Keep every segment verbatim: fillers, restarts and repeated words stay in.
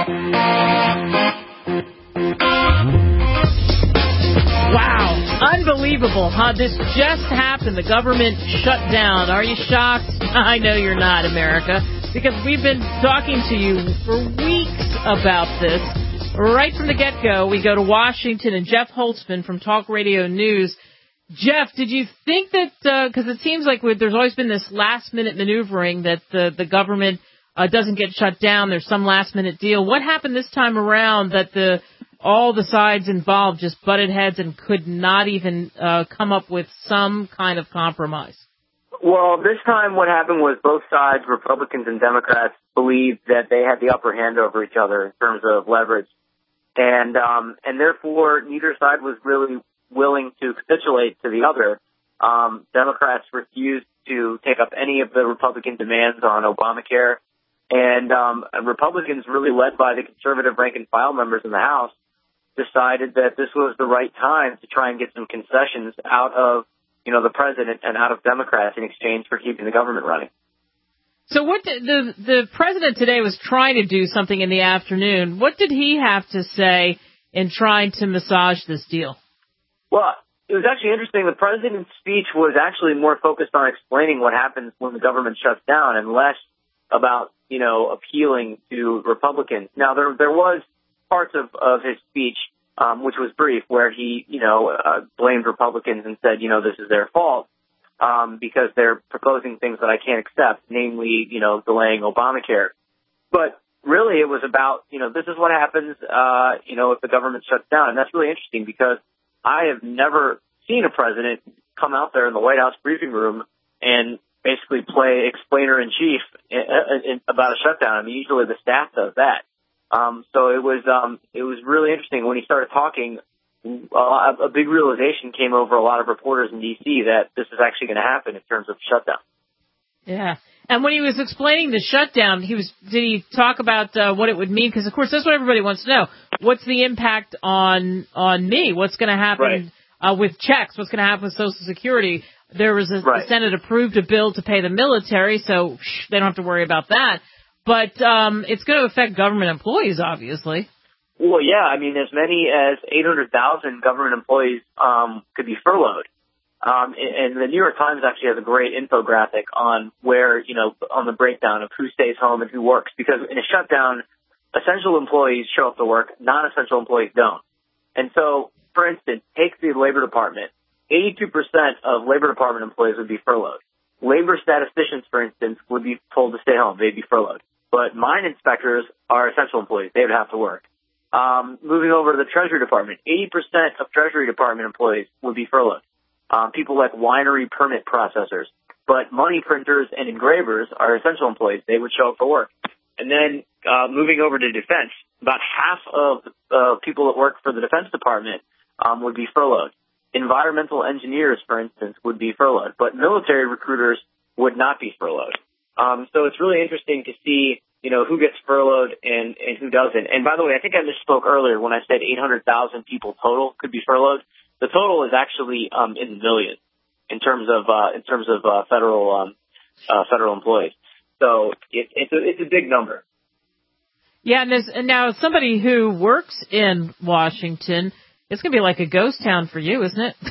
Wow. Unbelievable, huh? This just happened. The government shut down. Are you shocked? I know you're not, America, because we've been talking to you for weeks about this. Right from the get-go, we go to Washington, and Jeff Holtzman from Talk Radio News. Jeff, did you think that, because uh, it seems like there's always been this last-minute maneuvering that the, the government uh, doesn't get shut down, there's some last-minute deal. What happened this time around that the all the sides involved just butted heads and could not even uh, come up with some kind of compromise? Well, this time what happened was both sides, Republicans and Democrats, believed that they had the upper hand over each other in terms of leverage. And um, and therefore, neither side was really willing to capitulate to the other. Um, Democrats refused to take up any of the Republican demands on Obamacare. And um, Republicans, really led by the conservative rank-and-file members in the House, decided that this was the right time to try and get some concessions out of, you know, the president and out of Democrats in exchange for keeping the government running. So what did the the president today was trying to do something in the afternoon. What did he have to say in trying to massage this deal? Well, it was actually interesting. The president's speech was actually more focused on explaining what happens when the government shuts down and less about, you know, appealing to Republicans. Now, there there was parts of, of his speech, um, which was brief, where he, you know, uh, blamed Republicans and said, you know, this is their fault um, because they're proposing things that I can't accept, namely, you know, delaying Obamacare. But really it was about, you know, this is what happens, uh, you know, if the government shuts down. And that's really interesting because I have never seen a president come out there in the White House briefing room and basically play explainer-in-chief in, in, in, about a shutdown. I mean, usually the staff does that. Um, so it was um, it was really interesting when he started talking. Uh, a big realization came over a lot of reporters in D C that this is actually going to happen in terms of shutdown. Yeah, and when he was explaining the shutdown, he was did he talk about uh, what it would mean? Because of course that's what everybody wants to know. What's the impact on on me? What's going to happen right. uh, with checks? What's going to happen with Social Security? There was a right. the Senate approved a bill to pay the military, so shh, they don't have to worry about that. But um, it's going to affect government employees, obviously. Well, yeah. I mean, as many as eight hundred thousand government employees um, could be furloughed. Um, and the New York Times actually has a great infographic on where, you know, on the breakdown of who stays home and who works. Because in a shutdown, essential employees show up to work, non-essential employees don't. And so, for instance, take the Labor Department. eighty-two percent of Labor Department employees would be furloughed. Labor statisticians, for instance, would be told to stay home. They'd be furloughed. But mine inspectors are essential employees. They would have to work. Um, moving over to the Treasury Department, eighty percent of Treasury Department employees would be furloughed. Um, people like winery permit processors. But money printers and engravers are essential employees. They would show up for work. And then uh, moving over to defense, about half of uh, people that work for the Defense Department um, would be furloughed. Environmental engineers, for instance, would be furloughed. But military recruiters would not be furloughed. Um, so it's really interesting to see, you know, who gets furloughed and, and who doesn't. And by the way, I think I misspoke earlier when I said eight hundred thousand people total could be furloughed. The total is actually um, in the millions in terms of uh, in terms of uh, federal um, uh, federal employees. So it, it's a it's a big number. Yeah, and, there's, and now somebody who works in Washington, it's going to be like a ghost town for you, isn't it?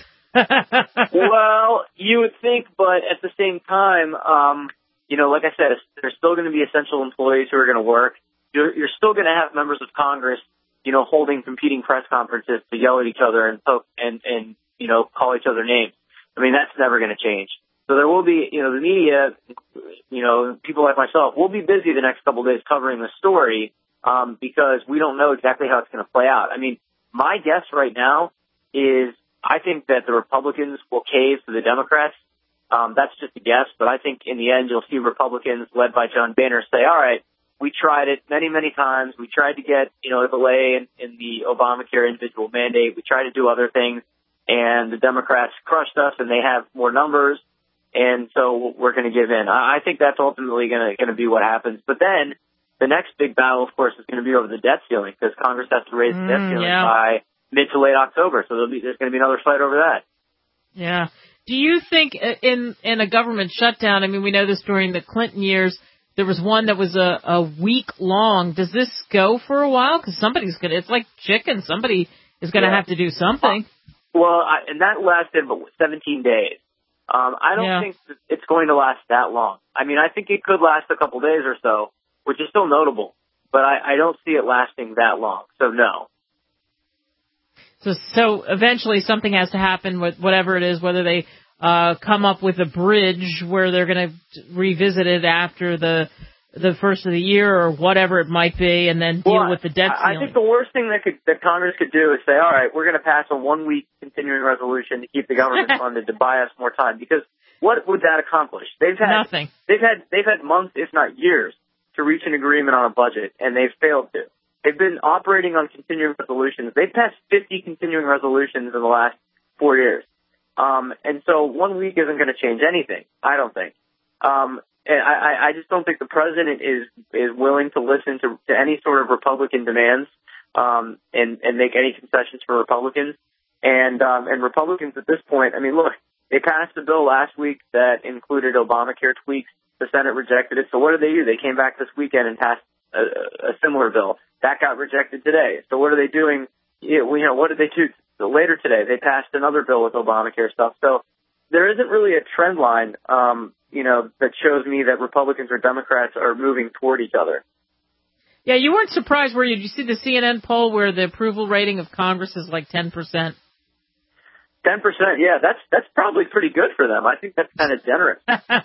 Well, you would think, but at the same time, um, you know, like I said, there's still going to be essential employees who are going to work. You're, you're still going to have members of Congress, you know, holding competing press conferences to yell at each other and poke and, and, you know, call each other names. I mean, that's never going to change. So there will be, you know, the media, you know, people like myself, will be busy the next couple of days covering the story um, because we don't know exactly how it's going to play out. I mean, my guess right now is I think that the Republicans will cave to the Democrats. Um, that's just a guess, but I think in the end you'll see Republicans led by John Boehner say, all right, we tried it many, many times. We tried to get, you know, a delay in, in the Obamacare individual mandate. We tried to do other things, and the Democrats crushed us, and they have more numbers, and so we're going to give in. I, I think that's ultimately going to going to be what happens. But then the next big battle, of course, is going to be over the debt ceiling because Congress has to raise the debt ceiling yeah. by mid to late October. So there'll be, there's going to be another fight over that. Yeah. Do you think in in a government shutdown, I mean, we know this during the Clinton years, There was one that was a, a week long. Does this go for a while? Because somebody's going to, it's like chicken. Somebody is going to yeah. have to do something. Well, I, and that lasted about seventeen days. Um, I don't yeah. think it's going to last that long. I mean, I think it could last a couple days or so, which is still notable, but I, I don't see it lasting that long. So no. So, so eventually something has to happen with whatever it is, whether they uh, come up with a bridge where they're going to revisit it after the the first of the year or whatever it might be, and then deal well, with the debt ceiling. I think the worst thing that could, that Congress could do is say, all right, we're going to pass a one-week continuing resolution to keep the government funded to buy us more time. Because what would that accomplish? They've had nothing. They've had they've had months, if not years, to reach an agreement on a budget, and they've failed to. They've been operating on continuing resolutions. They've passed fifty continuing resolutions in the last four years. Um, and so one week isn't going to change anything, I don't think. Um, and I, I just don't think the president is, is willing to listen to, to any sort of Republican demands um, and, and make any concessions for Republicans. And, um, and Republicans at this point, I mean, look, they passed a bill last week that included Obamacare tweaks. The Senate rejected it. So what did they do? They came back this weekend and passed a, a similar bill. That got rejected today. So what are they doing? You know, what did they do later today? They passed another bill with Obamacare stuff. So there isn't really a trend line, um, you know, that shows me that Republicans or Democrats are moving toward each other. Yeah, you weren't surprised, were you? Did you see the C N N poll where the approval rating of Congress is like ten percent? ten percent, yeah, that's that's probably pretty good for them. I think that's kind of generous.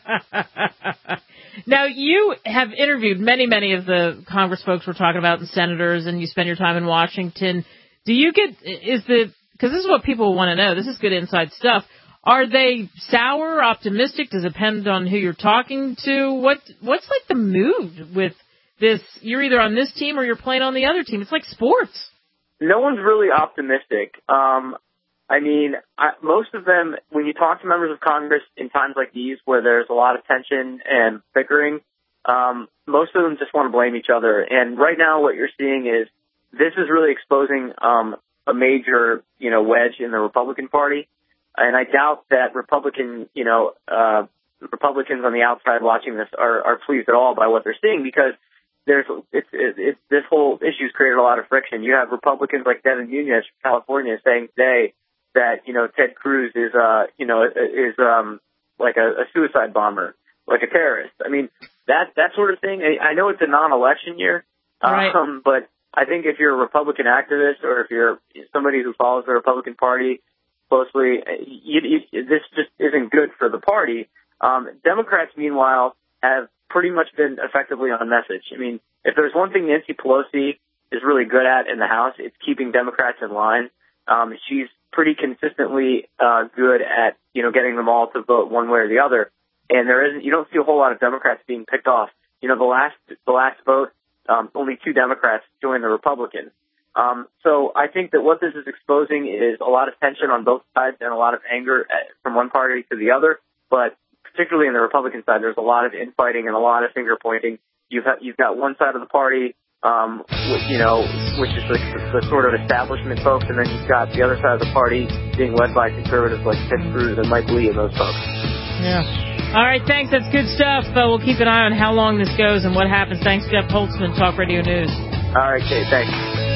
Now, you have interviewed many, many of the Congress folks we're talking about and senators, and you spend your time in Washington. Do you get, is the, because this is what people want to know, this is good inside stuff, are they sour, optimistic? Does it depend on who you're talking to? What What's like the mood with this? You're either on this team or you're playing on the other team. It's like sports. No one's really optimistic. Um, I mean, I, most of them, when you talk to members of Congress in times like these where there's a lot of tension and bickering, um, most of them just want to blame each other. And right now what you're seeing is this is really exposing um, a major, you know, wedge in the Republican Party. And I doubt that Republican, you know, uh, Republicans on the outside watching this are, are pleased at all by what they're seeing because there's it's, it's, it's this whole issue's created a lot of friction. You have Republicans like Devin Nunes from California saying today that, you know, Ted Cruz is, uh, you know, is, um, like a, a suicide bomber, like a terrorist. I mean, that, that sort of thing. I, I know it's a non-election year, right. um, but I think if you're a Republican activist or if you're somebody who follows the Republican Party closely, you, you, this just isn't good for the party. Um, Democrats, meanwhile, have pretty much been effectively on message. I mean, if there's one thing Nancy Pelosi is really good at in the House, it's keeping Democrats in line. Um, she's pretty consistently uh, good at, you know, getting them all to vote one way or the other. And there isn't, you don't see a whole lot of Democrats being picked off. You know, the last, the last vote, um, only two Democrats joined the Republicans. Um, so I think that what this is exposing is a lot of tension on both sides and a lot of anger at, from one party to the other. But particularly in the Republican side, there's a lot of infighting and a lot of finger pointing. You've ha- you've got one side of the party, um, which, you know, which is the, the sort of establishment folks, and then you've got the other side of the party being led by conservatives like Ted Cruz and Mike Lee and those folks. Yeah. All right, thanks. That's good stuff. Uh, we'll keep an eye on how long this goes and what happens. Thanks, Jeff Holtzman, Talk Radio News. All right, Kate, thanks.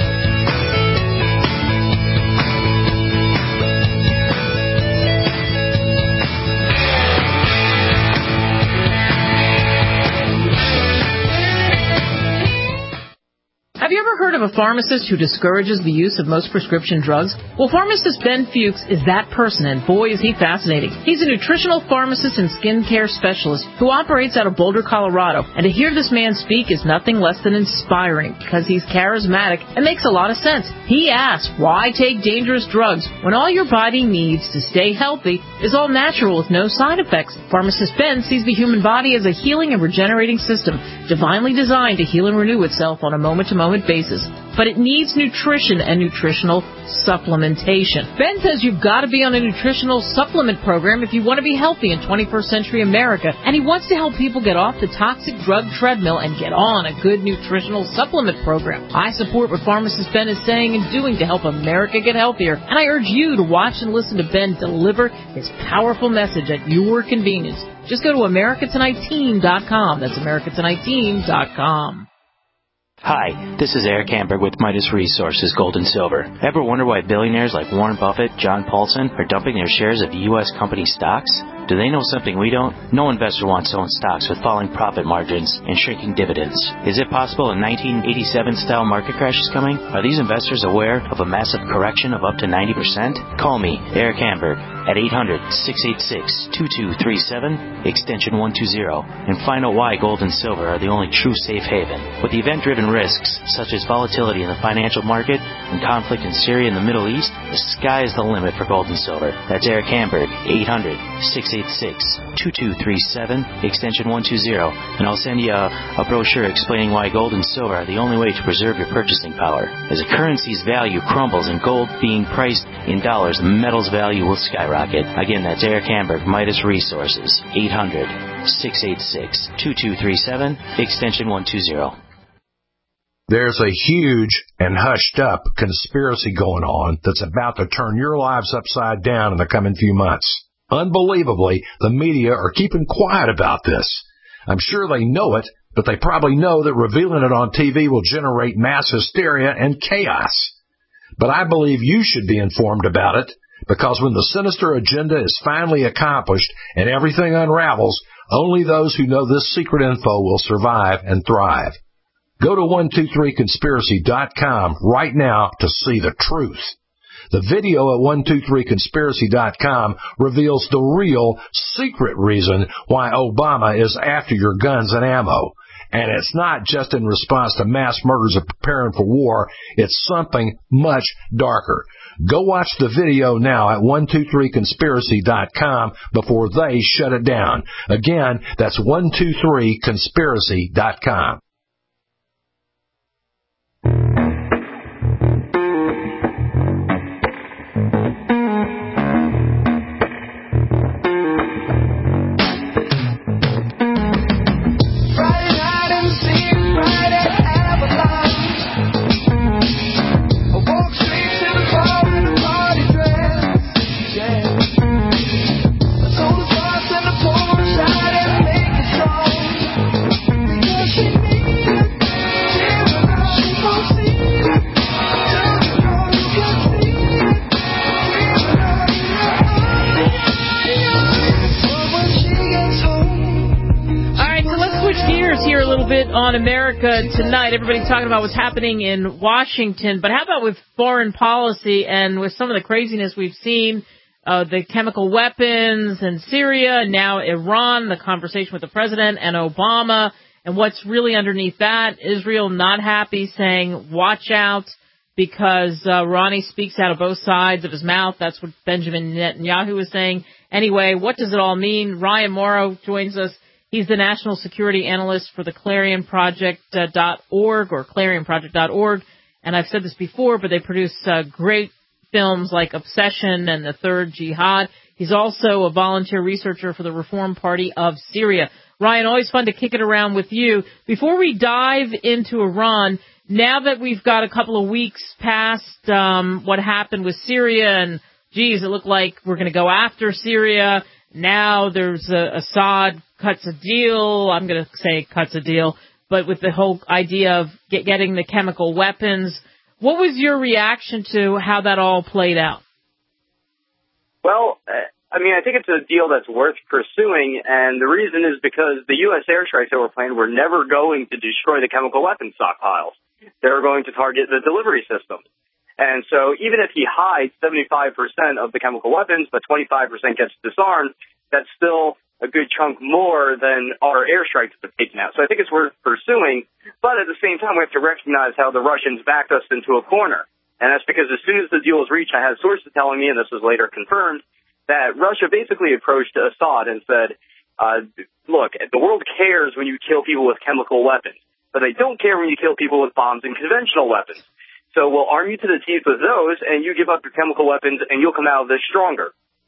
Have you ever heard of a pharmacist who discourages the use of most prescription drugs? Well, pharmacist Ben Fuchs is that person, and boy, is he fascinating. He's a nutritional pharmacist and skincare specialist who operates out of Boulder, Colorado. And to hear this man speak is nothing less than inspiring because he's charismatic and makes a lot of sense. He asks, why take dangerous drugs when all your body needs to stay healthy is all natural with no side effects? Pharmacist Ben sees the human body as a healing and regenerating system, divinely designed to heal and renew itself on a moment-to-moment basis, but it needs nutrition and nutritional supplementation. Ben says you've got to be on a nutritional supplement program if you want to be healthy in twenty-first century America, and he wants to help people get off the toxic drug treadmill and get on a good nutritional supplement program. I support what pharmacist Ben is saying and doing to help America get healthier, and I urge you to watch and listen to Ben deliver his powerful message at your convenience. Just go to America Tonight Team dot com. That's America Tonight Team dot com. Hi, this is Eric Hamburg with Midas Resources Gold and Silver. Ever wonder why billionaires like Warren Buffett, John Paulson are dumping their shares of U S company stocks? Do they know something we don't? No investor wants to own stocks with falling profit margins and shrinking dividends. Is it possible a nineteen eighty-seven style market crash is coming? Are these investors aware of a massive correction of up to ninety percent? Call me, Eric Hamburg, at eight hundred, six eight six, two two three seven, extension one two zero, and find out why gold and silver are the only true safe haven. With the event-driven risks, such as volatility in the financial market and conflict in Syria and the Middle East, the sky is the limit for gold and silver. That's Eric Hamburg, eight hundred, six eight six, two two three seven, extension one two zero, and I'll send you a, a brochure explaining why gold and silver are the only way to preserve your purchasing power. As a currency's value crumbles and gold being priced in dollars, the metal's value will skyrocket. Again, that's Eric Hamburg, Midas Resources, eight hundred, six eight six, two two three seven, extension one two zero. There's a huge and hushed-up conspiracy going on that's about to turn your lives upside down in the coming few months. Unbelievably, the media are keeping quiet about this. I'm sure they know it, but they probably know that revealing it on T V will generate mass hysteria and chaos. But I believe you should be informed about it, because when the sinister agenda is finally accomplished and everything unravels, only those who know this secret info will survive and thrive. Go to one two three conspiracy dot com right now to see the truth. The video at one two three conspiracy dot com reveals the real, secret reason why Obama is after your guns and ammo. And it's not just in response to mass murders of preparing for war. It's something much darker. Go watch the video now at one two three conspiracy dot com before they shut it down. Again, that's one two three conspiracy dot com. On America Tonight, everybody's talking about what's happening in Washington, but how about with foreign policy and with some of the craziness we've seen, uh, the chemical weapons in Syria, now Iran, the conversation with the president and Obama, and what's really underneath that, Israel not happy, saying, watch out, because uh, Ronnie speaks out of both sides of his mouth. That's what Benjamin Netanyahu was saying. Anyway, what does it all mean? Ryan Morrow joins us. He's the national security analyst for the Clarion Project dot org or Clarion Project dot org. And I've said this before, but they produce uh, great films like Obsession and The Third Jihad. He's also a volunteer researcher for the Reform Party of Syria. Ryan, always fun to kick it around with you. Before we dive into Iran, now that we've got a couple of weeks past um, what happened with Syria, and, geez, it looked like we're going to go after Syria. Now there's uh, Assad cuts a deal. I'm going to say cuts a deal, but with the whole idea of get, getting the chemical weapons. What was your reaction to how that all played out? Well, I mean, I think it's a deal that's worth pursuing, and the reason is because the U S airstrikes that were planned were never going to destroy the chemical weapons stockpiles. They were going to target the delivery systems. And so even if he hides seventy-five percent of the chemical weapons, but twenty-five percent gets disarmed, that's still a good chunk more than our airstrikes have taken out. So I think it's worth pursuing. But at the same time, we have to recognize how the Russians backed us into a corner. And that's because as soon as the deal was reached, I had sources telling me, and this was later confirmed, that Russia basically approached Assad and said, uh, look, the world cares when you kill people with chemical weapons, but they don't care when you kill people with bombs and conventional weapons. So we'll arm you to the teeth with those, and you give up your chemical weapons, and you'll come out of this stronger.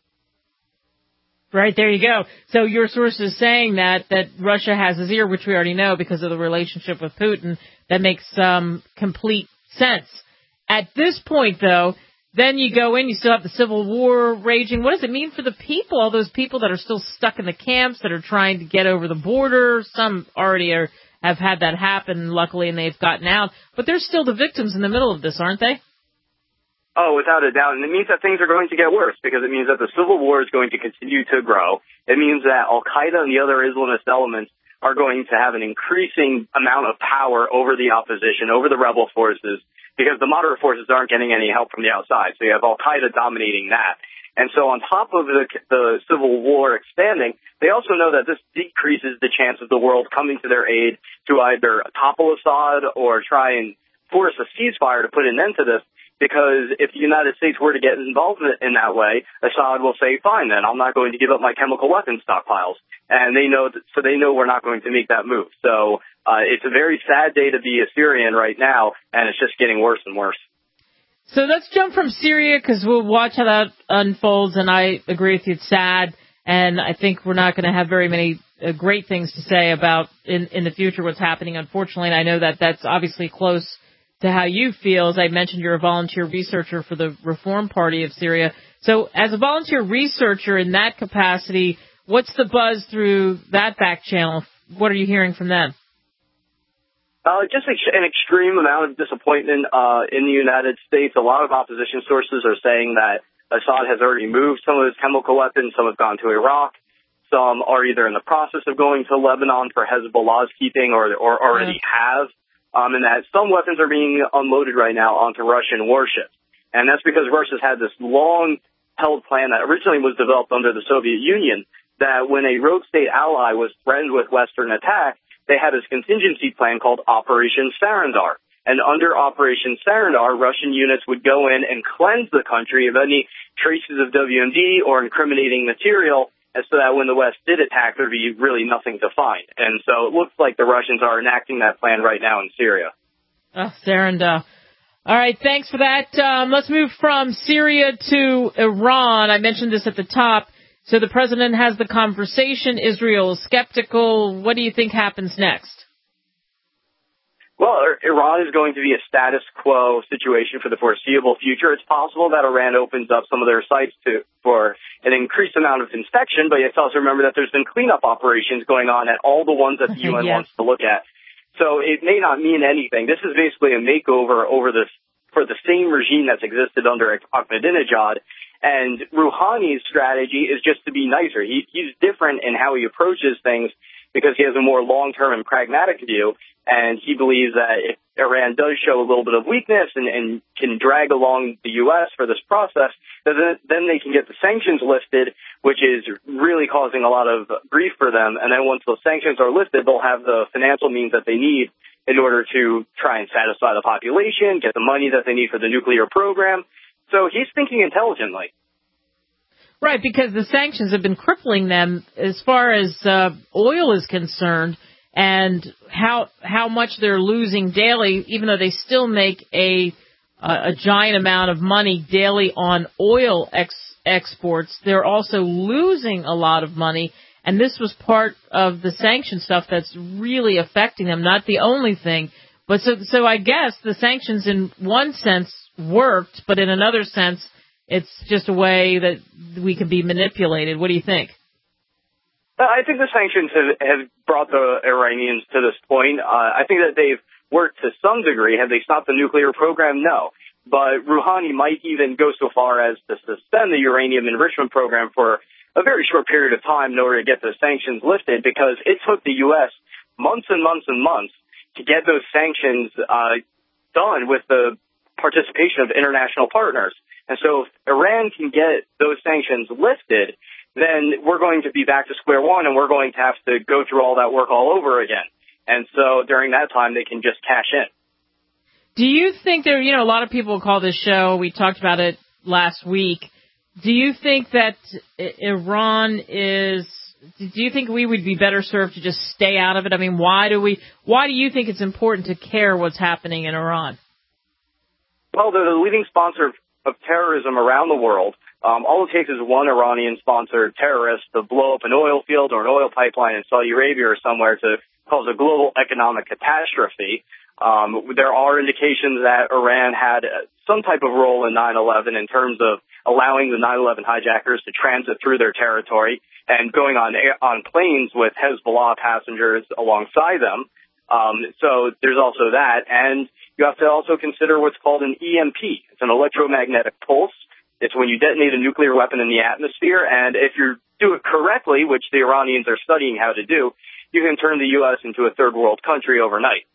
Right, there you go. So your source is saying that, that Russia has his ear, which we already know because of the relationship with Putin. That makes um, complete sense. At this point, though, then you go in, you still have the civil war raging. What does it mean for the people, all those people that are still stuck in the camps, that are trying to get over the border? Some already are, have had that happen, luckily, and they've gotten out. But they're still the victims in the middle of this, aren't they? Oh, without a doubt. And it means that things are going to get worse, because it means that the civil war is going to continue to grow. It means that Al-Qaeda and the other Islamist elements are going to have an increasing amount of power over the opposition, over the rebel forces, because the moderate forces aren't getting any help from the outside. So you have Al-Qaeda dominating that. And so on top of the, the civil war expanding, they also know that this decreases the chance of the world coming to their aid to either topple Assad or try and force a ceasefire to put an end to this. Because if the United States were to get involved in that way, Assad will say, fine, then I'm not going to give up my chemical weapons stockpiles. And they know that, so they know we're not going to make that move. So uh, it's a very sad day to be a Syrian right now, and it's just getting worse and worse. So let's jump from Syria, because we'll watch how that unfolds, and I agree with you, it's sad, and I think we're not going to have very many uh, great things to say about in, in the future what's happening, unfortunately, and I know that that's obviously close to how you feel. As I mentioned, you're a volunteer researcher for the Reform Party of Syria. So as a volunteer researcher in that capacity, what's the buzz through that back channel? What are you hearing from them? Uh, just an extreme amount of disappointment uh, in the United States. A lot of opposition sources are saying that Assad has already moved some of his chemical weapons. Some have gone to Iraq. Some are either in the process of going to Lebanon for Hezbollah's keeping or, or already mm. have. Um, and that some weapons are being unloaded right now onto Russian warships. And that's because Russia's had this long-held plan that originally was developed under the Soviet Union, that when a rogue state ally was threatened with Western attack, they had this contingency plan called Operation Sarandar. And under Operation Sarandar, Russian units would go in and cleanse the country of any traces of W M D or incriminating material, and so that when the West did attack, there'd be really nothing to find. And so it looks like the Russians are enacting that plan right now in Syria. Oh, Sarandar. All right, thanks for that. Um, let's move from Syria to Iran. I mentioned this at the top. So the president has the conversation. Israel is skeptical. What do you think happens next? Well, Iran is going to be a status quo situation for the foreseeable future. It's possible that Iran opens up some of their sites to, for an increased amount of inspection, but you have to also remember that there's been cleanup operations going on at all the ones that the U N yes. wants to look at. So it may not mean anything. This is basically a makeover over this for the same regime that's existed under Ahmadinejad. And Rouhani's strategy is just to be nicer. He, he's different in how he approaches things because he has a more long-term and pragmatic view. And he believes that if Iran does show a little bit of weakness and, and can drag along the U S for this process, then, then they can get the sanctions lifted, which is really causing a lot of grief for them. And then once those sanctions are lifted, they'll have the financial means that they need in order to try and satisfy the population, get the money that they need for the nuclear program. So he's thinking intelligently. Right, because the sanctions have been crippling them as far as uh, oil is concerned, and how how much they're losing daily, even though they still make a a giant amount of money daily on oil ex- exports. They're also losing a lot of money, and this was part of the sanction stuff that's really affecting them. Not the only thing, but so so I guess the sanctions in one sense worked, but in another sense, it's just a way that we can be manipulated. What do you think? I think the sanctions have, have brought the Iranians to this point. Uh, I think that they've worked to some degree. Have they stopped the nuclear program? No. But Rouhani might even go so far as to suspend the uranium enrichment program for a very short period of time in order to get those sanctions lifted, because it took the U S months and months and months to get those sanctions uh, done with the participation of international partners. And so if Iran can get those sanctions lifted, then we're going to be back to square one, and we're going to have to go through all that work all over again. And so during that time, they can just cash in. Do you think there, you know, a lot of people call this show, we talked about it last week, do you think that Iran is, do you think we would be better served to just stay out of it? I mean, why do we, why do you think it's important to care what's happening in Iran? Well, they're the leading sponsor of terrorism around the world. Um, all it takes is one Iranian-sponsored terrorist to blow up an oil field or an oil pipeline in Saudi Arabia or somewhere to cause a global economic catastrophe. Um, there are indications that Iran had some type of role in nine eleven in terms of allowing the nine eleven hijackers to transit through their territory and going on air, on planes with Hezbollah passengers alongside them. Um, so there's also that. And you have to also consider what's called an E M P. It's an electromagnetic pulse. It's when you detonate a nuclear weapon in the atmosphere. And if you do it correctly, which the Iranians are studying how to do, you can turn the U S into a third world country overnight.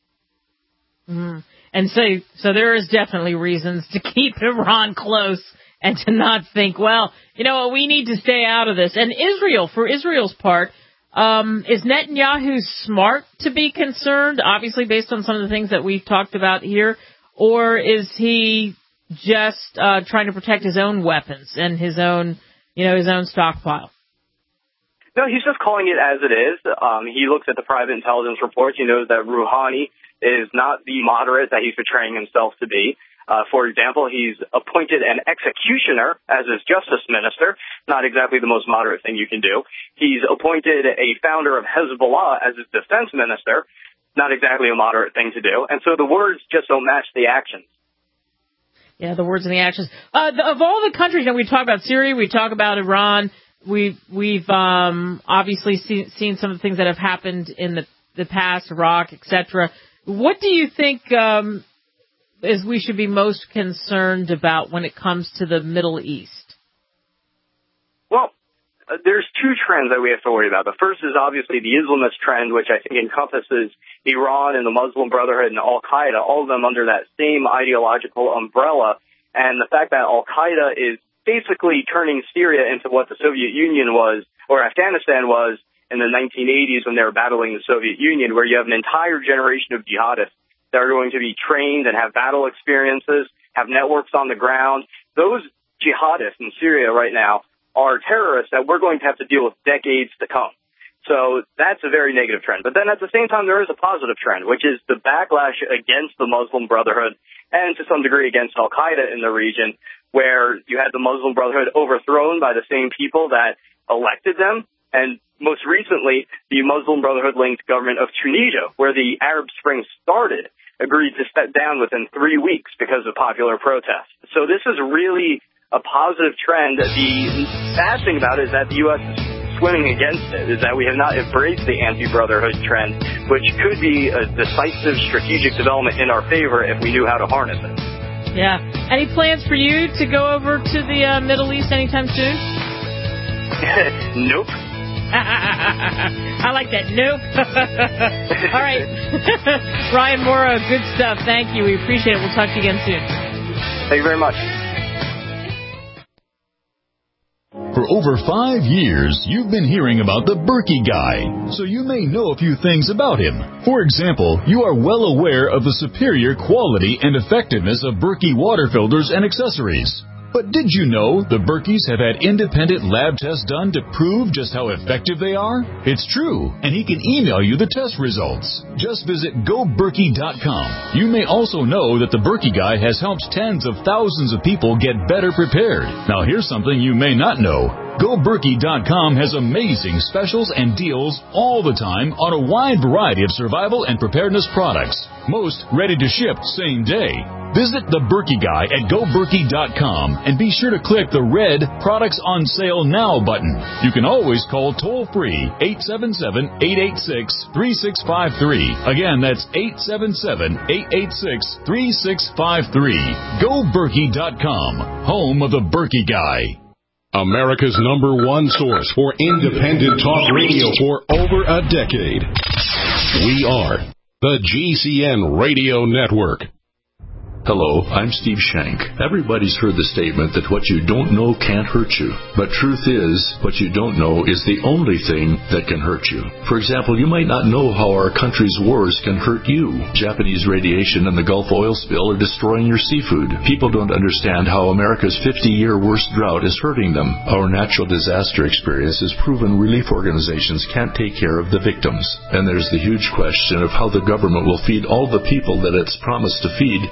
Mm. And so, so there is definitely reasons to keep Iran close and to not think, well, you know what, we need to stay out of this. And Israel, for Israel's part, um, is Netanyahu smart to be concerned, obviously based on some of the things that we've talked about here, or is he just uh, trying to protect his own weapons and his own, you know, his own stockpile? No, he's just calling it as it is. Um, he looks at the private intelligence reports. He knows that Rouhani is not the moderate that he's portraying himself to be. Uh, for example, he's appointed an executioner as his justice minister, not exactly the most moderate thing you can do. He's appointed a founder of Hezbollah as his defense minister, not exactly a moderate thing to do. And so the words just don't match the actions. Yeah, the words and the actions. Uh, the, of all the countries, you know, we talk about Syria, we talk about Iran, we've, we've um, obviously see, seen some of the things that have happened in the, the past, Iraq, et cetera. What do you think um, is we should be most concerned about when it comes to the Middle East? Well, uh, there's two trends that we have to worry about. The first is obviously the Islamist trend, which I think encompasses Iran and the Muslim Brotherhood and Al-Qaeda, all of them under that same ideological umbrella. And the fact that Al-Qaeda is basically turning Syria into what the Soviet Union was, or Afghanistan was, in the nineteen eighties when they were battling the Soviet Union, where you have an entire generation of jihadists that are going to be trained and have battle experiences, have networks on the ground. Those jihadists in Syria right now are terrorists that we're going to have to deal with decades to come. So that's a very negative trend. But then at the same time, there is a positive trend, which is the backlash against the Muslim Brotherhood and to some degree against Al-Qaeda in the region, where you had the Muslim Brotherhood overthrown by the same people that elected them. And most recently, the Muslim Brotherhood-linked government of Tunisia, where the Arab Spring started, agreed to step down within three weeks because of popular protests. So this is really a positive trend. The sad thing about it is that the U S is swimming against it, is that we have not embraced the anti-brotherhood trend, which could be a decisive strategic development in our favor if we knew how to harness it. Yeah. Any plans for you to go over to the uh, Middle East anytime soon? Nope. I like that. Nope. All right. Ryan Mauro, good stuff. Thank you. We appreciate it. We'll talk to you again soon. Thank you very much. For over five years, you've been hearing about the Berkey Guy, so you may know a few things about him. For example, you are well aware of the superior quality and effectiveness of Berkey water filters and accessories. But did you know the Berkeys have had independent lab tests done to prove just how effective they are? It's true, and he can email you the test results. Just visit go berkey dot com. You may also know that the Berkey Guy has helped tens of thousands of people get better prepared. Now here's something you may not know. go berkey dot com has amazing specials and deals all the time on a wide variety of survival and preparedness products, most ready to ship same day. Visit the Berkey Guy at go berkey dot com and be sure to click the red Products on Sale Now button. You can always call toll-free eight seven seven, eight eight six, three six five three. Again, that's eight seven seven, eight eight six, three six five three. go berkey dot com, home of the Berkey Guy. America's number one source for independent talk radio for over a decade. We are the G C N Radio Network. Hello, I'm Steve Shank. Everybody's heard the statement that what you don't know can't hurt you. But truth is, what you don't know is the only thing that can hurt you. For example, you might not know how our country's wars can hurt you. Japanese radiation and the Gulf oil spill are destroying your seafood. People don't understand how America's fifty-year worst drought is hurting them. Our natural disaster experience has proven relief organizations can't take care of the victims. And there's the huge question of how the government will feed all the people that it's promised to feed with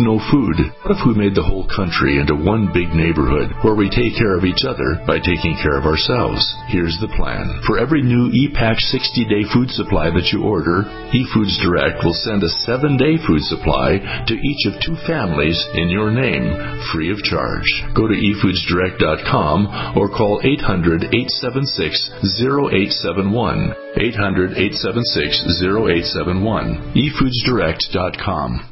no food. What if we made the whole country into one big neighborhood where we take care of each other by taking care of ourselves? Here's the plan. For every new E-Pack sixty-day food supply that you order, eFoods Direct will send a seven-day food supply to each of two families in your name, free of charge. Go to e foods direct dot com or call eight hundred, eight seven six, zero eight seven one. eight hundred, eight seven six, zero eight seven one. e foods direct dot com.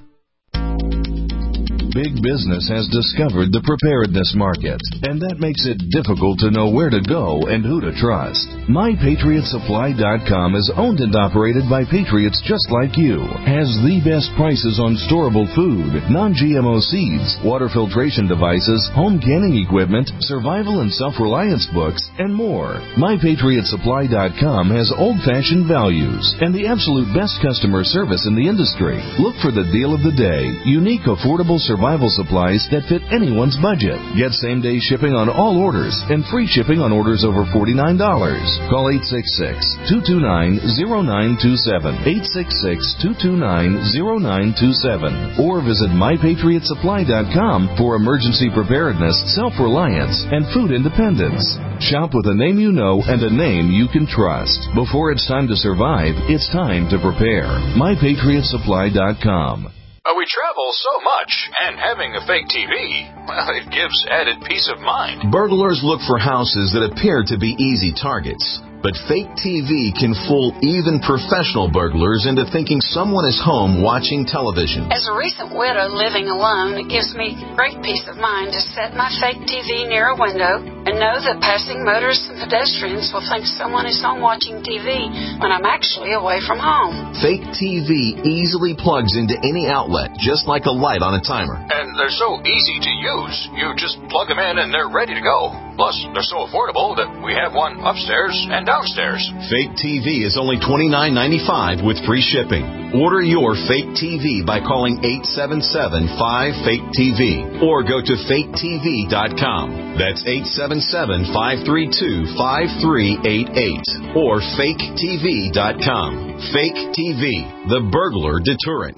Big business has discovered the preparedness market, and that makes it difficult to know where to go and who to trust. my patriot supply dot com is owned and operated by patriots just like you, has the best prices on storable food, non-G M O seeds, water filtration devices, home canning equipment, survival and self-reliance books, and more. my patriot supply dot com has old-fashioned values and the absolute best customer service in the industry. Look for the deal of the day, unique, affordable survival Survival supplies that fit anyone's budget. Get same-day shipping on all orders and free shipping on orders over forty-nine dollars. Call eight six six, two two nine, zero nine two seven, eight six six, two two nine, zero nine two seven, or visit my patriot supply dot com for emergency preparedness, self-reliance, and food independence. Shop with a name you know and a name you can trust. Before it's time to survive, it's time to prepare. my patriot supply dot com. Uh, we travel so much, and having a fake T V, well, it gives added peace of mind. Burglars look for houses that appear to be easy targets. But fake T V can fool even professional burglars into thinking someone is home watching television. As a recent widow living alone, it gives me great peace of mind to set my fake T V near a window and know that passing motorists and pedestrians will think someone is home watching T V when I'm actually away from home. Fake T V easily plugs into any outlet, just like a light on a timer. And they're so easy to use. You just plug them in and they're ready to go. Plus, they're so affordable that we have one upstairs and downstairs. Fake T V is only twenty-nine ninety-five with free shipping. Order your fake T V by calling eight seven seven, five, fake T V or go to fake T V dot com. That's eight seven seven, five three two, five three eight eight or fake T V dot com. Fake T V, the burglar deterrent.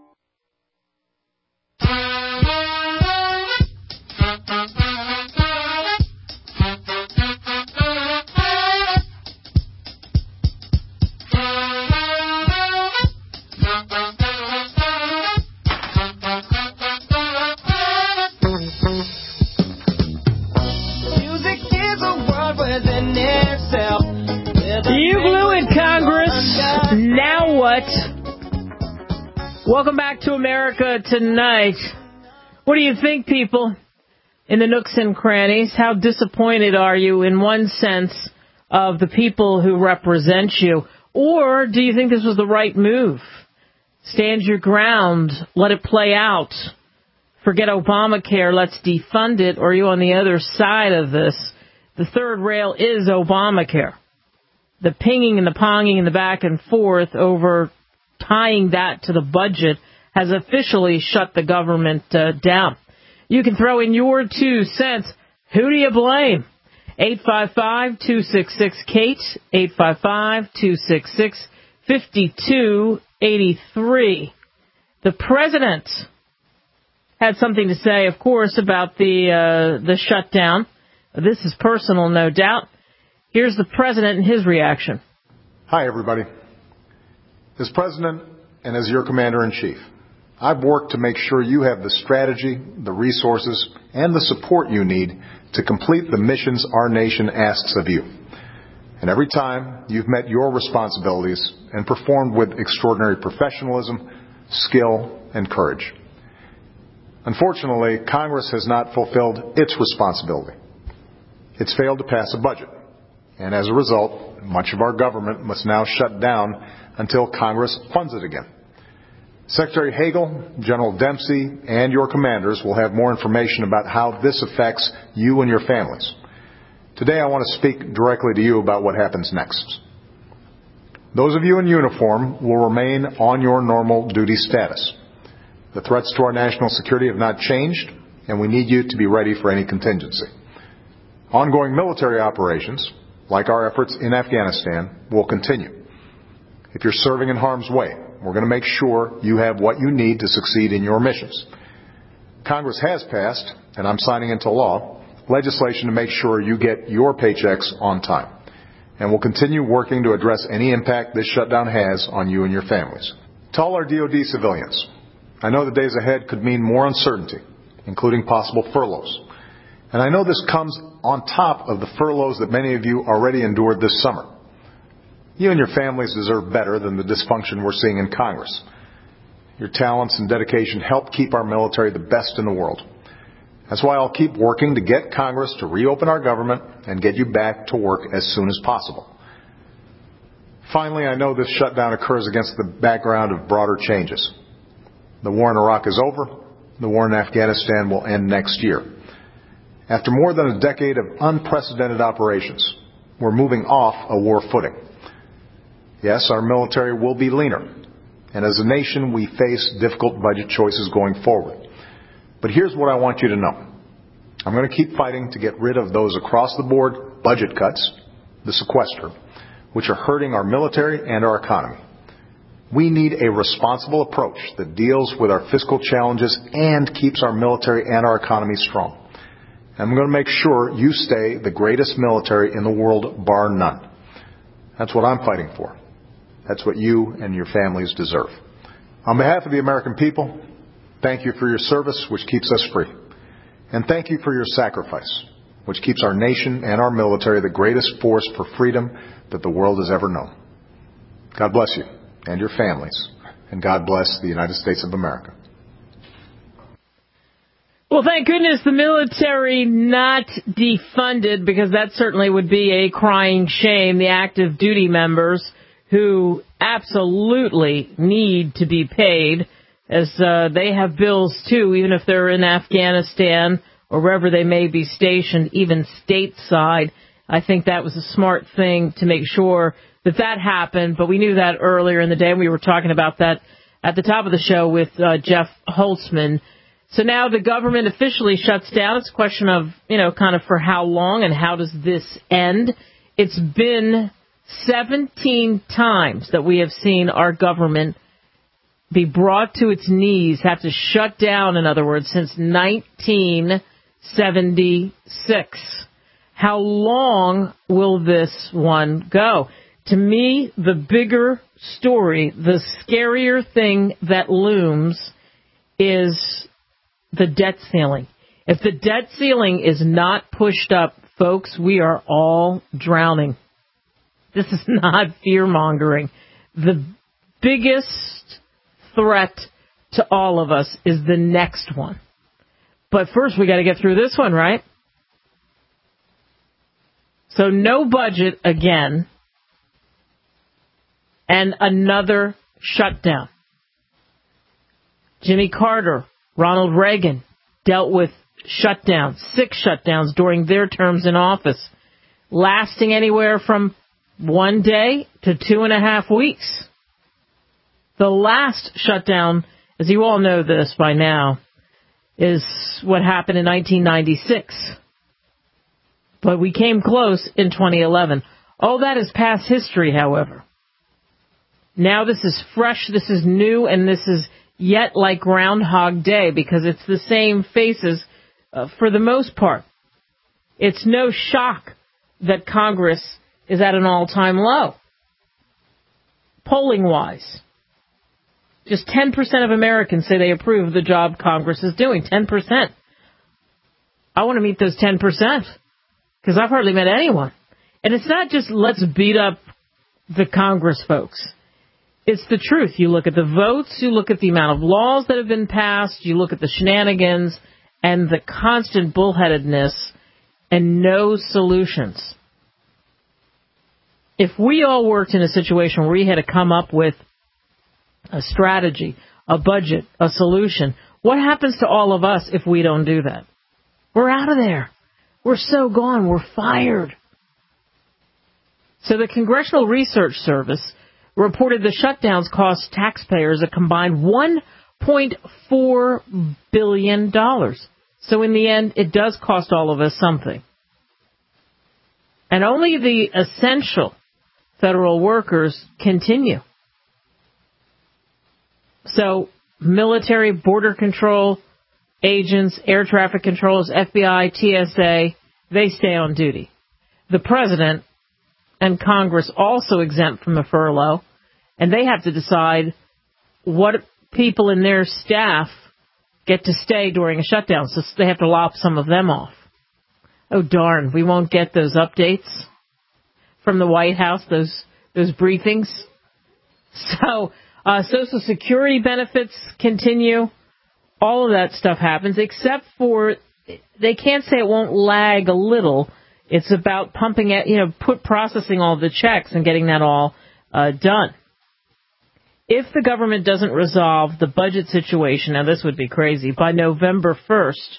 You blew it, Congress. Now what? Welcome back to America Tonight. What do you think, people in the nooks and crannies? How disappointed are you, in one sense, of the people who represent you? Or do you think this was the right move? Stand your ground. Let it play out. Forget Obamacare. Let's defund it. Or are you on the other side of this? The third rail is Obamacare. The pinging and the ponging and the back and forth over tying that to the budget has officially shut the government uh, down. You can throw in your two cents. Who do you blame? eight five five, two six six, Kate, eight five five, two six six, five two eight three. The president had something to say, of course, about the uh, the shutdown. This is personal, no doubt. Here's the president and his reaction. Hi, everybody. As president and as your commander-in-chief, I've worked to make sure you have the strategy, the resources, and the support you need to complete the missions our nation asks of you. And every time, you've met your responsibilities and performed with extraordinary professionalism, skill, and courage. Unfortunately, Congress has not fulfilled its responsibility. It's failed to pass a budget. And as a result, much of our government must now shut down until Congress funds it again. Secretary Hagel, General Dempsey, and your commanders will have more information about how this affects you and your families. Today I want to speak directly to you about what happens next. Those of you in uniform will remain on your normal duty status. The threats to our national security have not changed, and we need you to be ready for any contingency. Ongoing military operations, like our efforts in Afghanistan, will continue. If you're serving in harm's way, we're going to make sure you have what you need to succeed in your missions. Congress has passed, and I'm signing into law, legislation to make sure you get your paychecks on time. And we'll continue working to address any impact this shutdown has on you and your families. To all our D O D civilians, I know the days ahead could mean more uncertainty, including possible furloughs. And I know this comes on top of the furloughs that many of you already endured this summer. You and your families deserve better than the dysfunction we're seeing in Congress. Your talents and dedication help keep our military the best in the world. That's why I'll keep working to get Congress to reopen our government and get you back to work as soon as possible. Finally, I know this shutdown occurs against the background of broader changes. The war in Iraq is over. The war in Afghanistan will end next year. After more than a decade of unprecedented operations, we're moving off a war footing. Yes, our military will be leaner, and as a nation, we face difficult budget choices going forward. But here's what I want you to know. I'm going to keep fighting to get rid of those across-the-board budget cuts, the sequester, which are hurting our military and our economy. We need a responsible approach that deals with our fiscal challenges and keeps our military and our economy strong. And I'm going to make sure you stay the greatest military in the world, bar none. That's what I'm fighting for. That's what you and your families deserve. On behalf of the American people, thank you for your service, which keeps us free. And thank you for your sacrifice, which keeps our nation and our military the greatest force for freedom that the world has ever known. God bless you and your families, and God bless the United States of America. Well, thank goodness the military not defunded, because that certainly would be a crying shame. The active duty members who absolutely need to be paid, as uh, they have bills, too, even if they're in Afghanistan or wherever they may be stationed, even stateside. I think that was a smart thing to make sure that that happened, but we knew that earlier in the day, and we were talking about that at the top of the show with uh, Jeff Holtzman. So now the government officially shuts down. It's a question of, you know, kind of for how long and how does this end? It's been seventeen times that we have seen our government be brought to its knees, have to shut down, in other words, since nineteen seventy-six. How long will this one go? To me, the bigger story, the scarier thing that looms is the debt ceiling. If the debt ceiling is not pushed up, folks, we are all drowning. This is not fear-mongering. The biggest threat to all of us is the next one. But first, we got to get through this one, right? So no budget again, and another shutdown. Jimmy Carter, Ronald Reagan dealt with shutdowns, six shutdowns during their terms in office, lasting anywhere from one day to two and a half weeks. The last shutdown, as you all know this by now, is what happened in nineteen ninety-six. But we came close in twenty eleven. All that is past history, however. Now this is fresh, this is new, and this is yet like Groundhog Day, because it's the same faces uh, for the most part. It's no shock that Congress is at an all-time low, polling-wise. Just ten percent of Americans say they approve of the job Congress is doing. ten percent. I want to meet those ten percent, because I've hardly met anyone. And it's not just let's beat up the Congress folks. It's the truth. You look at the votes, you look at the amount of laws that have been passed, you look at the shenanigans and the constant bullheadedness and no solutions. If we all worked in a situation where we had to come up with a strategy, a budget, a solution, what happens to all of us if we don't do that? We're out of there. We're so gone. We're fired. So the Congressional Research Service reported the shutdowns cost taxpayers a combined one point four billion dollars. So in the end, it does cost all of us something. And only the essential federal workers continue. So military, border control, agents, air traffic controllers, F B I, T S A, they stay on duty. The president and Congress also exempt from the furlough, and they have to decide what people in their staff get to stay during a shutdown, so they have to lop some of them off. Oh, darn, we won't get those updates from the White House, those those briefings. So uh, Social Security benefits continue. All of that stuff happens, except for they can't say it won't lag a little. It's about pumping it, you know, put processing all the checks and getting that all uh, done. If the government doesn't resolve the budget situation, now this would be crazy, by November first,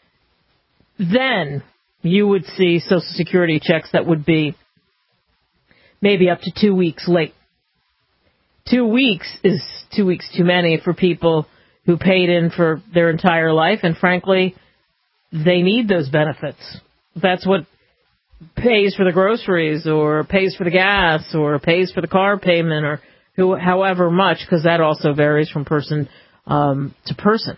then you would see Social Security checks that would be maybe up to two weeks late. Two weeks is two weeks too many for people who paid in for their entire life, and frankly, they need those benefits. That's what pays for the groceries or pays for the gas or pays for the car payment or who, however much, because that also varies from person um, to person.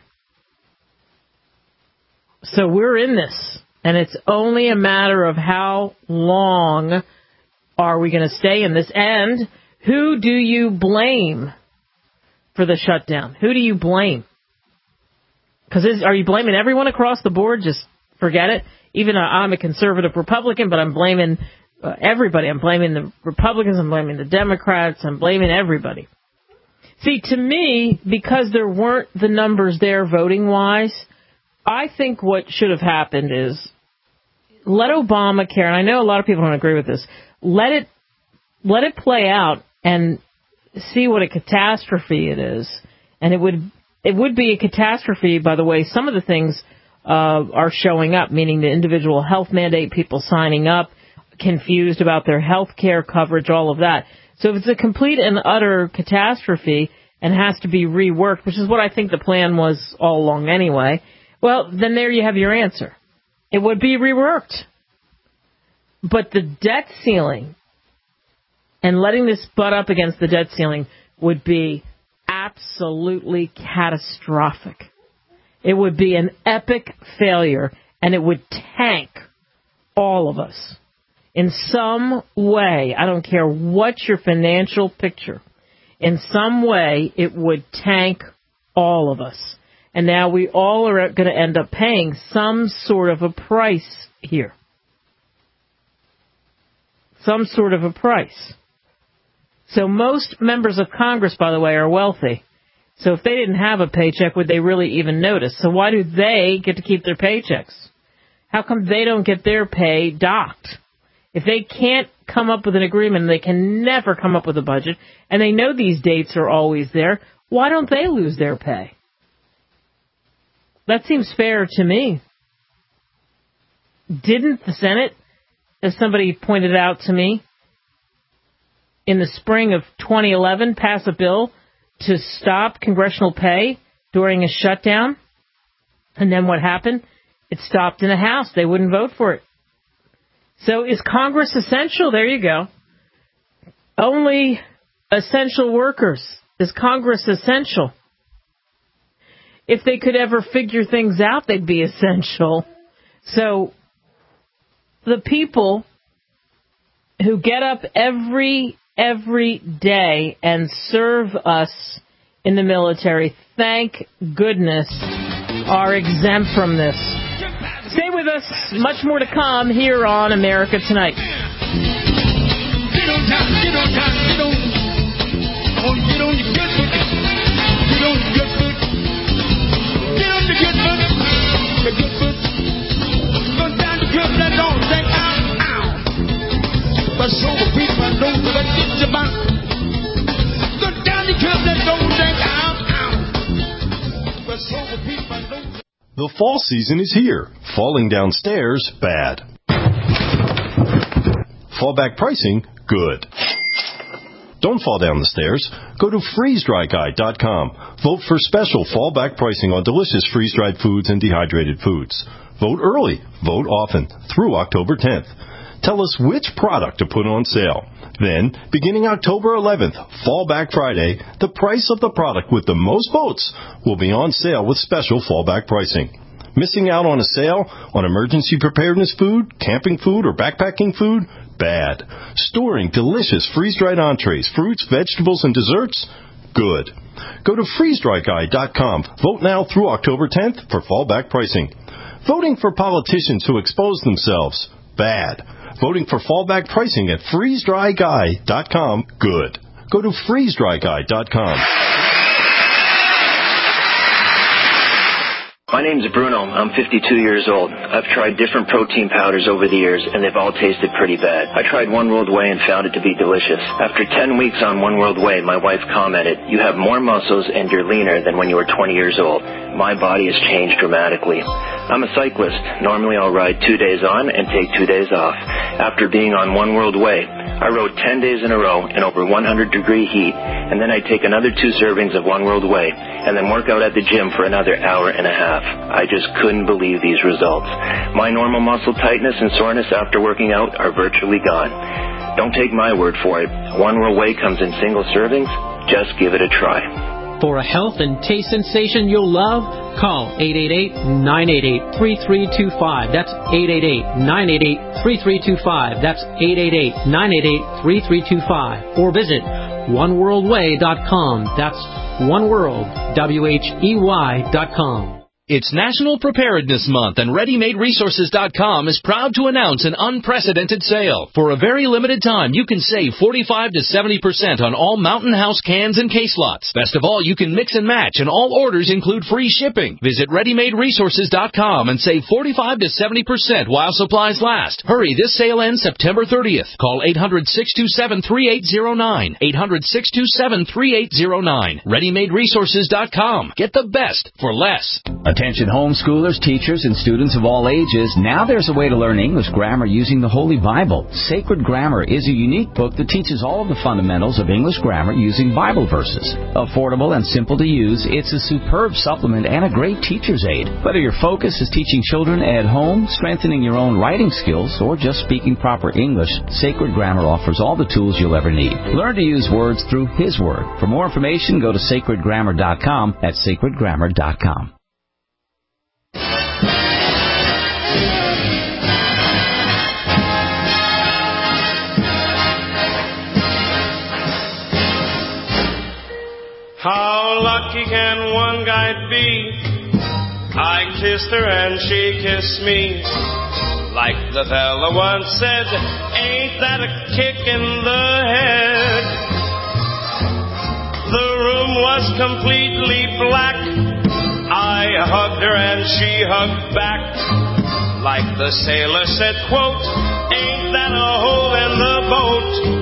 So we're in this, and it's only a matter of how long are we going to stay in this, and who do you blame for the shutdown? Who do you blame? Because are you blaming everyone across the board? Just forget it. Even uh, I'm a conservative Republican, but I'm blaming uh, everybody. I'm blaming the Republicans. I'm blaming the Democrats. I'm blaming everybody. See, to me, because there weren't the numbers there voting-wise, I think what should have happened is let Obamacare, and I know a lot of people don't agree with this, let it let it play out and see what a catastrophe it is. And it would it would be a catastrophe, by the way, some of the things uh, are showing up, meaning the individual health mandate, people signing up, confused about their health care coverage, all of that. So if it's a complete and utter catastrophe and has to be reworked, which is what I think the plan was all along anyway, well, then there you have your answer. It would be reworked. But the debt ceiling and letting this butt up against the debt ceiling would be absolutely catastrophic. It would be an epic failure, and it would tank all of us. In some way, I don't care what your financial picture, in some way it would tank all of us. And now we all are going to end up paying some sort of a price here. Some sort of a price. So most members of Congress, by the way, are wealthy. So if they didn't have a paycheck, would they really even notice? So why do they get to keep their paychecks? How come they don't get their pay docked? If they can't come up with an agreement, they can never come up with a budget, and they know these dates are always there, why don't they lose their pay? That seems fair to me. Didn't the Senate, as somebody pointed out to me, in the spring of twenty eleven, pass a bill to stop congressional pay during a shutdown? And then what happened? It stopped in the House. They wouldn't vote for it. So is Congress essential? There you go. Only essential workers. Is Congress essential? If they could ever figure things out, they'd be essential. So the people who get up every every day and serve us in the military, thank goodness, are exempt from this. Stay with us. Much more to come here on America Tonight. Get on time, get on time, get on. I want you to get on your good foot. Get on your good foot. Get on your good foot. The good foot. Go down the good foot. Don't think out, out. But so the people don't give a shit about. Go down the good foot. Don't think out, out. But so the people don't. The fall season is here. Falling downstairs, bad. Fallback pricing, good. Don't fall down the stairs. Go to freeze dry guy dot com. Vote for special fallback pricing on delicious freeze-dried foods and dehydrated foods. Vote early. Vote often. Through October tenth. Tell us which product to put on sale. Then, beginning October eleventh, Fallback Friday, the price of the product with the most votes will be on sale with special fallback pricing. Missing out on a sale on emergency preparedness food, camping food, or backpacking food? Bad. Storing delicious freeze-dried entrees, fruits, vegetables, and desserts? Good. Go to freeze dry guy dot com. Vote now through October tenth for fallback pricing. Voting for politicians who expose themselves? Bad. Voting for fallback pricing at freeze dry guy dot com? Good. Go to freeze dry guy dot com. My name's Bruno. I'm fifty-two years old. I've tried different protein powders over the years, and they've all tasted pretty bad. I tried One World Whey and found it to be delicious. After ten weeks on One World Whey, my wife commented, "You have more muscles and you're leaner than when you were twenty years old." My body has changed dramatically. I'm a cyclist. Normally I'll ride two days on and take two days off. After being on One World Whey, I rode ten days in a row in over one hundred degree heat, and then I take another two servings of One World Whey, and then work out at the gym for another hour and a half. I just couldn't believe these results. My normal muscle tightness and soreness after working out are virtually gone. Don't take my word for it. One World Whey comes in single servings. Just give it a try. For a health and taste sensation you'll love, call eight eight eight, nine eight eight, three three two five. That's eight eight eight, nine eight eight, three three two five. That's eight eight eight, nine eight eight, three three two five. Or visit one world way dot com. That's oneworld, W H E Y dot com. It's National Preparedness Month, and Ready Made Resources dot com is proud to announce an unprecedented sale. For a very limited time, you can save forty-five to seventy percent on all Mountain House cans and case lots. Best of all, you can mix and match, and all orders include free shipping. Visit Ready Made Resources dot com and save forty-five to seventy percent while supplies last. Hurry, this sale ends September thirtieth. Call eight hundred, six two seven, three eight zero nine. eight hundred, six two seven, three eight zero nine. Ready Made Resources dot com. Get the best for less. Attention homeschoolers, teachers, and students of all ages, now there's a way to learn English grammar using the Holy Bible. Sacred Grammar is a unique book that teaches all of the fundamentals of English grammar using Bible verses. Affordable and simple to use, it's a superb supplement and a great teacher's aid. Whether your focus is teaching children at home, strengthening your own writing skills, or just speaking proper English, Sacred Grammar offers all the tools you'll ever need. Learn to use words through His Word. For more information, go to sacred grammar dot com. That's sacred grammar dot com. How lucky can one guy be? I kissed her and she kissed me. Like the fella once said, ain't that a kick in the head? The room was completely black. I hugged her and she hugged back. Like the sailor said, quote, ain't that a hole in the boat?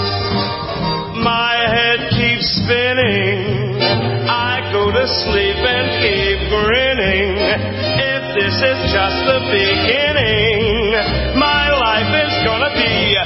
My head keeps spinning. I go to sleep and keep grinning. If this is just the beginning, my life is gonna be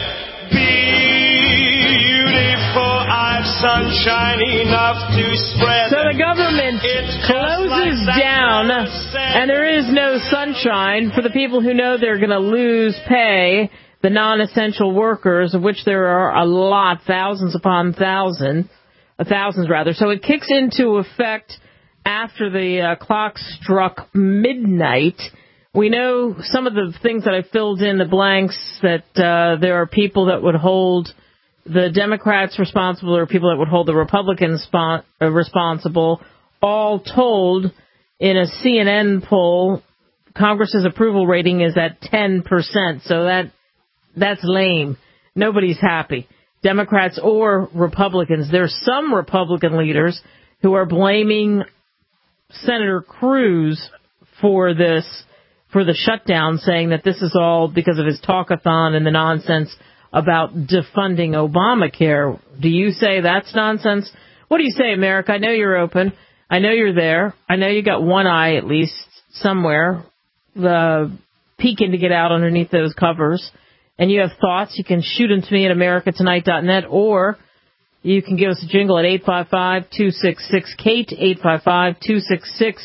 beautiful. I've sunshine enough to spread. So the government closes like down, and there is no sunshine for the people who know they're going to lose pay. The non-essential workers, of which there are a lot, thousands upon thousands, uh, thousands rather. So it kicks into effect after the uh, clock struck midnight. We know some of the things that I filled in the blanks, that uh, there are people that would hold the Democrats responsible, or people that would hold the Republicans spon- uh, responsible. All told, in a C N N poll, Congress's approval rating is at ten percent. So that That's lame. Nobody's happy, Democrats or Republicans. There's some Republican leaders who are blaming Senator Cruz for this, for the shutdown, saying that this is all because of his talkathon and the nonsense about defunding Obamacare. Do you say that's nonsense? What do you say, America? I know you're open. I know you're there. I know you got one eye at least somewhere, the peeking to get out underneath those covers. And you have thoughts, you can shoot them to me at america tonight dot net, or you can give us a jingle at eight five five, two six six, K A T E, eight five five, two six six,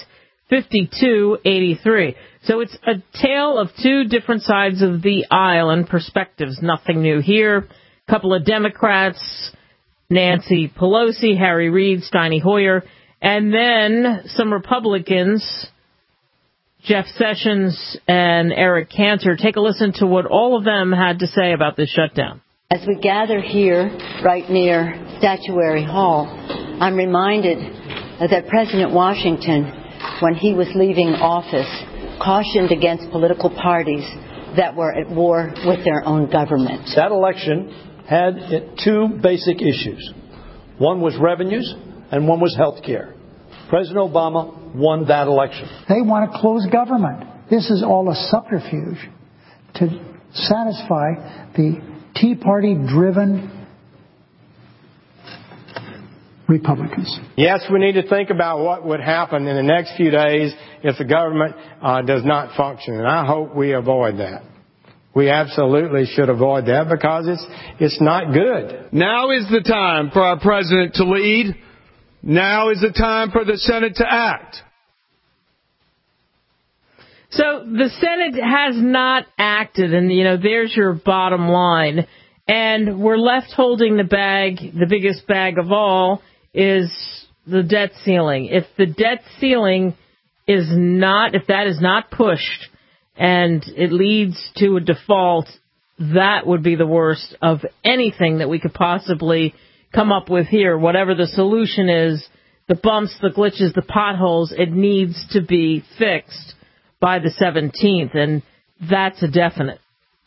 fifty-two eighty-three. So it's a tale of two different sides of the aisle and perspectives. Nothing new here. A couple of Democrats, Nancy Pelosi, Harry Reid, Steny Hoyer, and then some Republicans, Jeff Sessions and Eric Cantor. Take a listen to what all of them had to say about this shutdown. As we gather here, right near Statuary Hall, I'm reminded that President Washington, when he was leaving office, cautioned against political parties that were at war with their own government. That election had two basic issues. One was revenues and one was health care. President Obama won that election. They want to close government. This is all a subterfuge to satisfy the Tea Party-driven Republicans. Yes, we need to think about what would happen in the next few days if the government uh, does not function, and I hope we avoid that. We absolutely should avoid that because it's it's not good. Now is the time for our president to lead. Now is the time for the Senate to act. So the Senate has not acted, and, you know, there's your bottom line. And we're left holding the bag. The biggest bag of all is the debt ceiling. If the debt ceiling is not, if that is not pushed and it leads to a default, that would be the worst of anything that we could possibly come up with here. Whatever the solution is, the bumps, the glitches, the potholes, it needs to be fixed by the seventeenth, and that's a definite.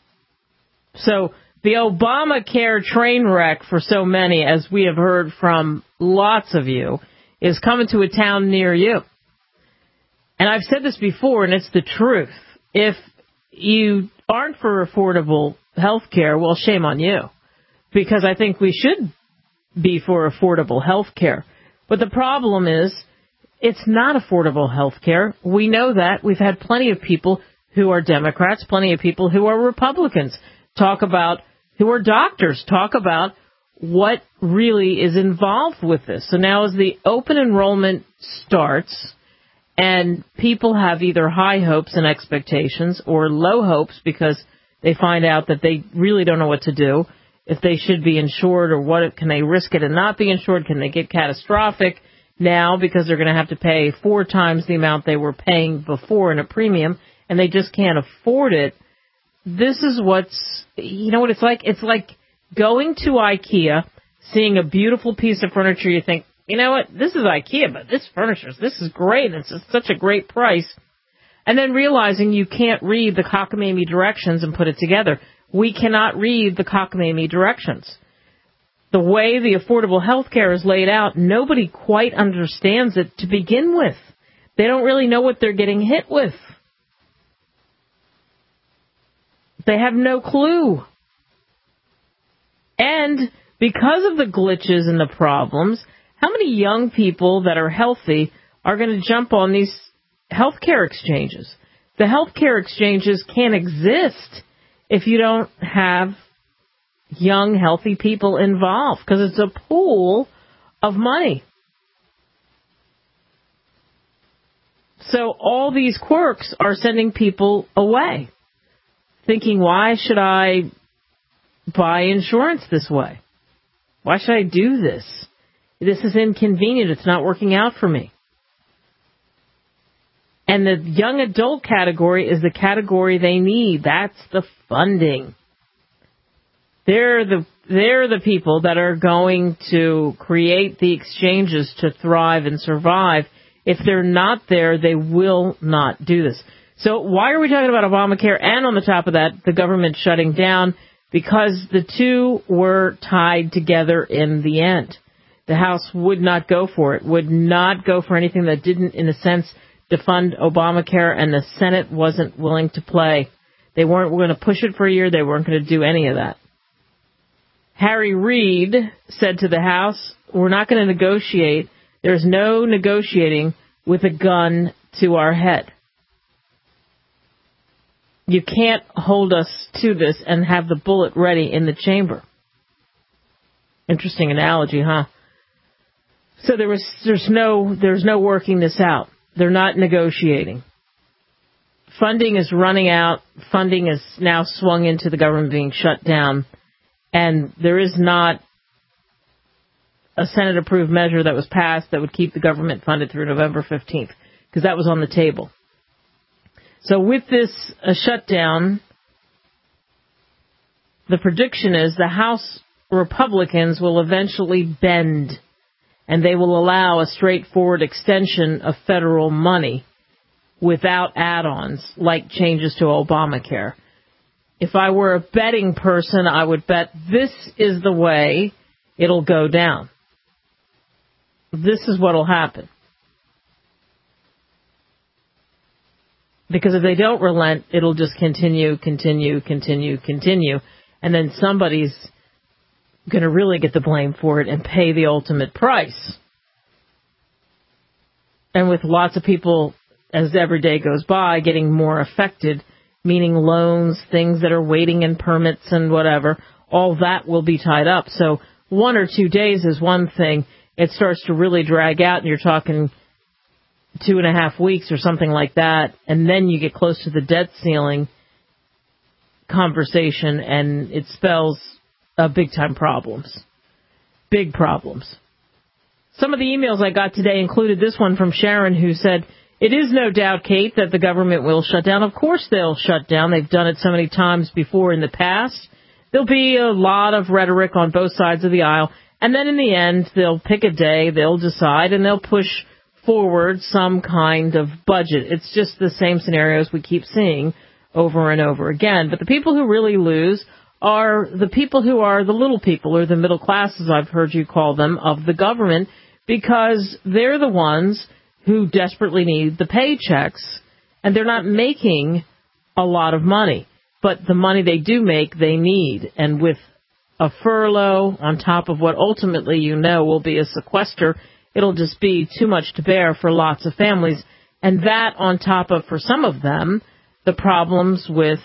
So the Obamacare train wreck for so many, as we have heard from lots of you, is coming to a town near you. And I've said this before, and it's the truth. If you aren't for affordable health care, well, shame on you, because I think we should be for affordable health care. But the problem is, it's not affordable health care. We know that. We've had plenty of people who are Democrats, plenty of people who are Republicans talk about, who are doctors, talk about what really is involved with this. So now as the open enrollment starts and people have either high hopes and expectations or low hopes because they find out that they really don't know what to do, if they should be insured or what, can they risk it and not be insured? Can they get catastrophic now because they're going to have to pay four times the amount they were paying before in a premium, and they just can't afford it? This is what's, you know what it's like? It's like going to IKEA, seeing a beautiful piece of furniture. You think, you know what, this is IKEA, but this furniture, this is great. It's such a great price. And then realizing you can't read the cockamamie directions and put it together. We cannot read the cockamamie directions. The way the affordable health care is laid out, nobody quite understands it to begin with. They don't really know what they're getting hit with. They have no clue. And because of the glitches and the problems, how many young people that are healthy are going to jump on these health care exchanges? The health care exchanges can't exist if you don't have young, healthy people involved, because it's a pool of money. So all these quirks are sending people away, thinking, why should I buy insurance this way? Why should I do this? This is inconvenient. It's not working out for me. And the young adult category is the category they need. That's the funding. They're the they're the people that are going to create the exchanges to thrive and survive. If they're not there, they will not do this. So why are we talking about Obamacare? And on the top of that, the government shutting down? Because the two were tied together in the end. The House would not go for it, would not go for anything that didn't, in a sense, defund Obamacare, and the Senate wasn't willing to play. They weren't going to push it for a year. They weren't going to do any of that. Harry Reid said to the House, we're not going to negotiate. There's no negotiating with a gun to our head. You can't hold us to this and have the bullet ready in the chamber. Interesting analogy, huh? So there was, there's no, there's no working this out. They're not negotiating. Funding is running out. Funding is now swung into the government being shut down. And there is not a Senate-approved measure that was passed that would keep the government funded through November fifteenth, because that was on the table. So with this uh, shutdown, the prediction is the House Republicans will eventually bend, and they will allow a straightforward extension of federal money without add-ons, like changes to Obamacare. If I were a betting person, I would bet this is the way it'll go down. This is what will happen. Because if they don't relent, it'll just continue, continue, continue, continue. And then somebody's going to really get the blame for it and pay the ultimate price. And with lots of people, as every day goes by, getting more affected, meaning loans, things that are waiting in permits and whatever, all that will be tied up. So one or two days is one thing. It starts to really drag out, and you're talking two and a half weeks or something like that, and then you get close to the debt ceiling conversation, and it spells uh, big-time problems. Big problems. Some of the emails I got today included this one from Sharon, who said, "It is no doubt, Kate, that the government will shut down. Of course they'll shut down. They've done it so many times before in the past. There'll be a lot of rhetoric on both sides of the aisle, and then in the end, they'll pick a day, they'll decide, and they'll push forward some kind of budget." It's just the same scenarios we keep seeing over and over again. But the people who really lose are the people who are the little people, or the middle classes, I've heard you call them, of the government, because they're the ones who desperately need the paychecks, and they're not making a lot of money. But the money they do make, they need. And with a furlough on top of what ultimately you know will be a sequester, it'll just be too much to bear for lots of families. And that on top of, for some of them, the problems with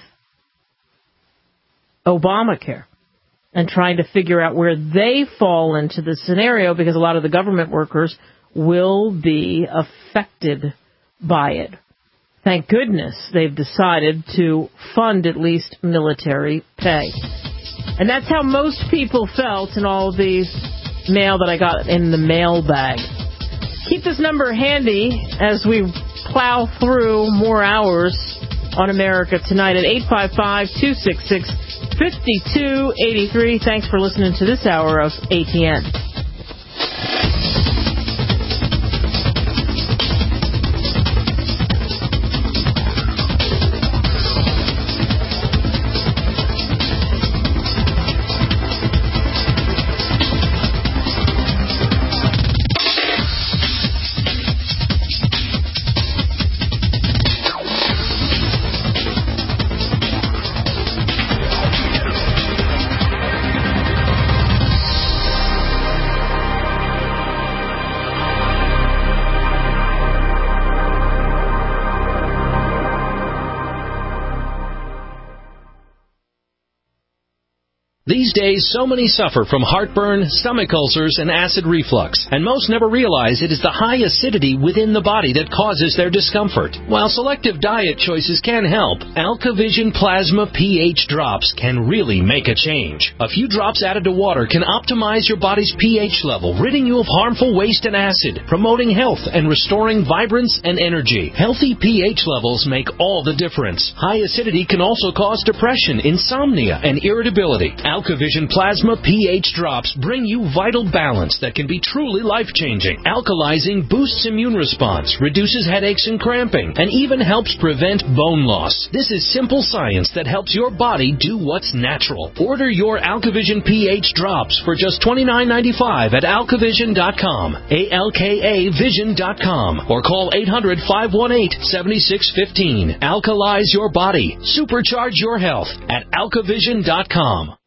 Obamacare and trying to figure out where they fall into the scenario, because a lot of the government workers will be affected by it. Thank goodness they've decided to fund at least military pay. And that's how most people felt in all of these mail that I got in the mailbag. Keep this number handy as we plow through more hours on America Tonight at eight five five, two six six, five two eight three. Thanks for listening to this hour of A T N. These days, so many suffer from heartburn, stomach ulcers, and acid reflux, and most never realize it is the high acidity within the body that causes their discomfort. While selective diet choices can help, AlkaVision Plasma pH drops can really make a change. A few drops added to water can optimize your body's pH level, ridding you of harmful waste and acid, promoting health and restoring vibrance and energy. Healthy pH levels make all the difference. High acidity can also cause depression, insomnia, and irritability. AlkaVision Plasma pH drops bring you vital balance that can be truly life-changing. Alkalizing boosts immune response, reduces headaches and cramping, and even helps prevent bone loss. This is simple science that helps your body do what's natural. Order your AlkaVision pH drops for just twenty-nine ninety-five at alkavision dot com, A L K A vision dot com, or call eight hundred, five one eight, seven six one five. Alkalize your body. Supercharge your health at alkavision dot com.